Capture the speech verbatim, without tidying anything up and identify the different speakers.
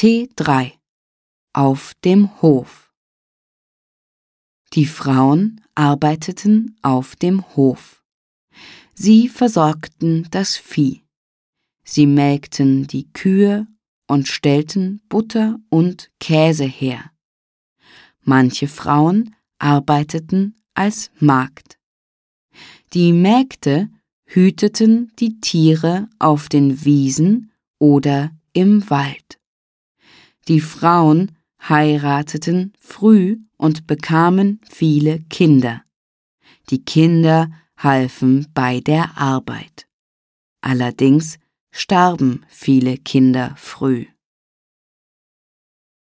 Speaker 1: T drei. Auf dem Hof. Die Frauen arbeiteten auf dem Hof. Sie versorgten das Vieh. Sie melkten die Kühe und stellten Butter und Käse her. Manche Frauen arbeiteten als Magd. Die Mägde hüteten die Tiere auf den Wiesen oder im Wald. Die Frauen heirateten früh und bekamen viele Kinder. Die Kinder halfen bei der Arbeit. Allerdings starben viele Kinder früh.